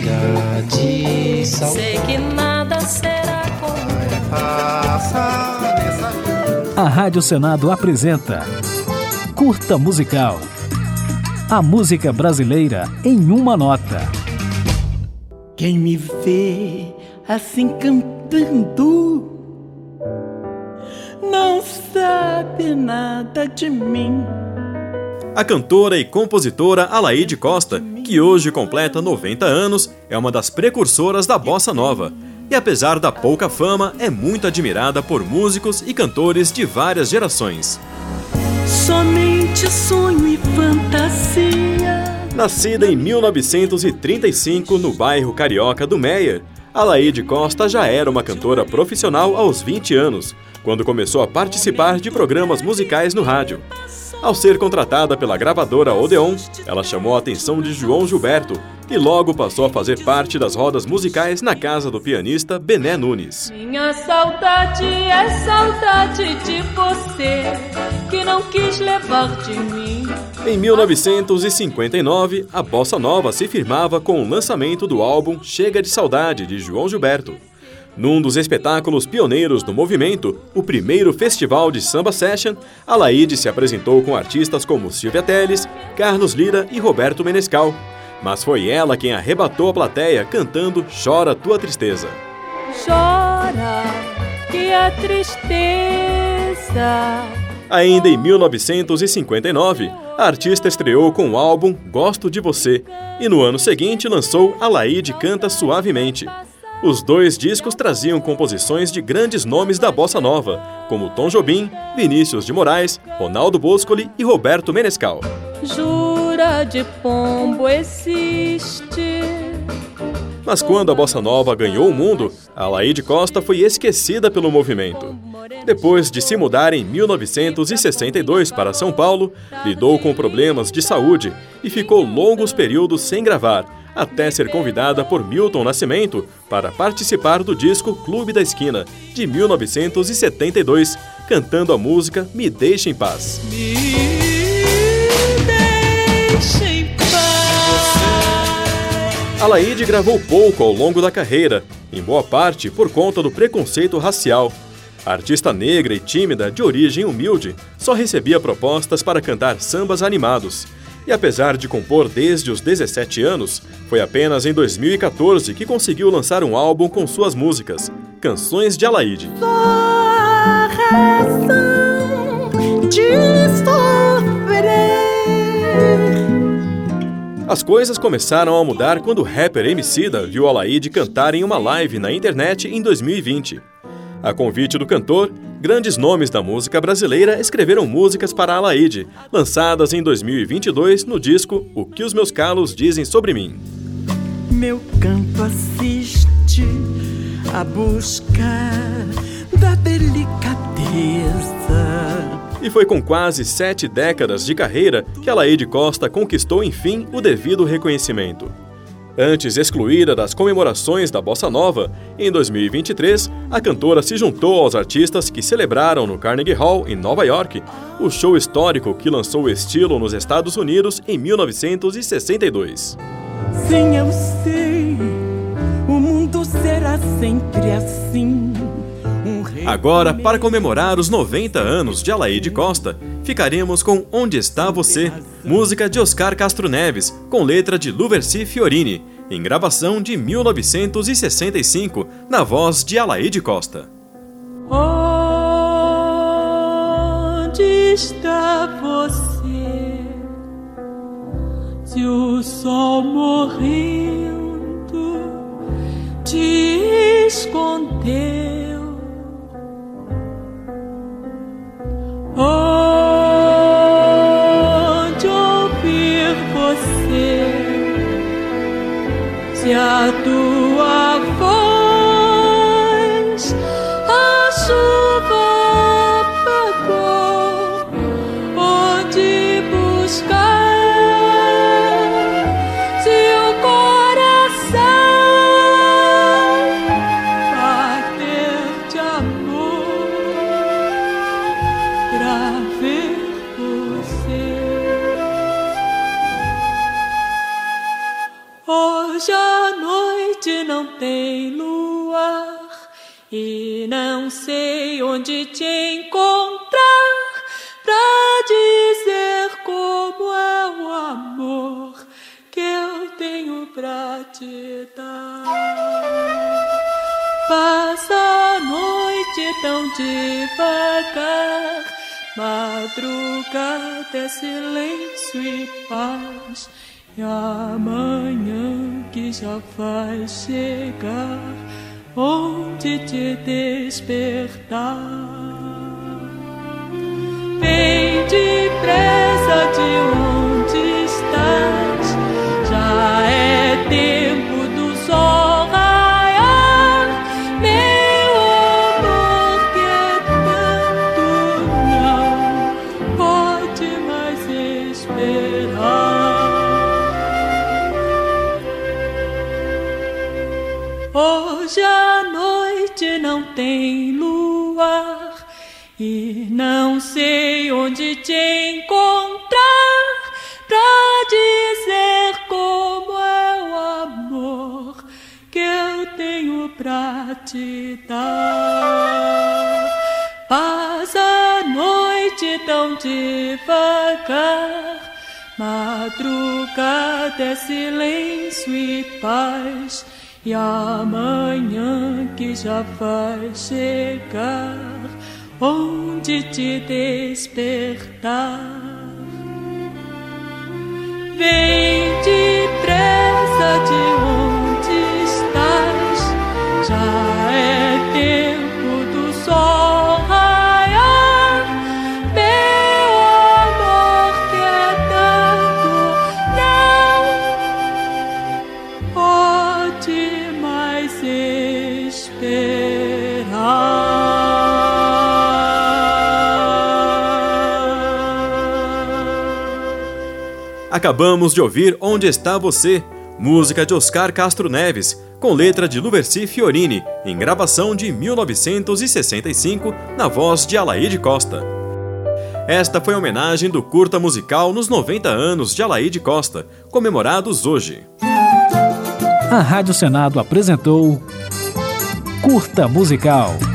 de saudade. Sei que nada será como A Rádio Senado apresenta Curta Musical. A música brasileira em uma nota. Quem me vê assim cantando não sabe nada de mim. A cantora e compositora Alaide Costa, que hoje completa 90 anos, é uma das precursoras da bossa nova. E apesar da pouca fama, é muito admirada por músicos e cantores de várias gerações. Somente sonho e fantasia. Nascida em 1935 no bairro carioca do Meier, Alaide Costa já era uma cantora profissional aos 20 anos, quando começou a participar de programas musicais no rádio. Ao ser contratada pela gravadora Odeon, ela chamou a atenção de João Gilberto e logo passou a fazer parte das rodas musicais na casa do pianista Bené Nunes. minha saudade é saudade de você, que não quis levar de mim. Em 1959, a bossa nova se firmava com o lançamento do álbum Chega de Saudade, de João Gilberto. Num dos espetáculos pioneiros do movimento, o primeiro festival de samba session, Alaide se apresentou com artistas como Silvia Telles, Carlos Lira e Roberto Menescal. Mas foi ela quem arrebatou a plateia cantando Chora Tua Tristeza. Chora, que a tristeza. Ainda em 1959, a artista estreou com o álbum Gosto de Você e no ano seguinte lançou Alaide Canta Suavemente. Os dois discos traziam composições de grandes nomes da bossa nova, como Tom Jobim, Vinícius de Moraes, Ronaldo Boscoli e Roberto Menescal. Jura de pombo existe. Mas quando a bossa nova ganhou o mundo, Alaide Costa foi esquecida pelo movimento. Depois de se mudar em 1962 para São Paulo, lidou com problemas de saúde e ficou longos períodos sem gravar, até ser convidada por Milton Nascimento para participar do disco Clube da Esquina, de 1972, cantando a música Me Deixe em Paz. Me deixe em paz. Alaide gravou pouco ao longo da carreira, em boa parte por conta do preconceito racial. A artista negra e tímida, de origem humilde, só recebia propostas para cantar sambas animados. E apesar de compor desde os 17 anos, foi apenas em 2014 que conseguiu lançar um álbum com suas músicas, Canções de Alaide. Só a razão de sofrer. As coisas começaram a mudar quando o rapper Emicida viu Alaide cantar em uma live na internet em 2020. A convite do cantor, grandes nomes da música brasileira escreveram músicas para Alaide, lançadas em 2022 no disco O Que os Meus Calos Dizem Sobre Mim. Meu canto assiste a busca da delicadeza. E foi com quase 7 décadas de carreira que Alaide Costa conquistou, enfim, o devido reconhecimento. Antes excluída das comemorações da Bossa Nova, em 2023, a cantora se juntou aos artistas que celebraram no Carnegie Hall, em Nova York, o show histórico que lançou o estilo nos Estados Unidos em 1962. Sim, eu sei, o mundo será sempre assim. Agora, para comemorar os 90 anos de Alaide Costa, ficaremos com Onde Está Você, música de Oscar Castro Neves, com letra de Luverci Fiorini, em gravação de 1965, na voz de Alaide Costa. Onde está você? Se o sol morrendo te escondeu. Onde ouvir você, se a tua voz a chuva apagou, onde buscar, se o coração bater de amor pra ver você. Hoje à noite noite não tem luar e não sei onde te encontrar pra dizer como é o amor que eu tenho pra te dar. Passa a noite tão devagar, madrugada é silêncio e paz, e amanhã que já vai chegar, onde te despertar. Vem depressa de onde estás, já é tempo do sol raiar, meu amor que é tanto não pode mais esperar. Hoje a noite não tem luar e não sei onde te encontrar pra dizer como é o amor que eu tenho pra te dar. Passa a noite tão devagar, madrugada é silêncio e paz, e amanhã que já vai chegar, onde te despertar. Vem depressa de onde estás, já é tempo do sol raiar, meu amor que é tanto não pode mais esperar. Acabamos de ouvir Onde Está Você, música de Oscar Castro Neves, com letra de Luverci Fiorini, em gravação de 1965, na voz de Alaide Costa. Esta foi a homenagem do curta musical nos 90 anos de Alaide Costa, comemorados hoje. A Rádio Senado apresentou Curta Musical.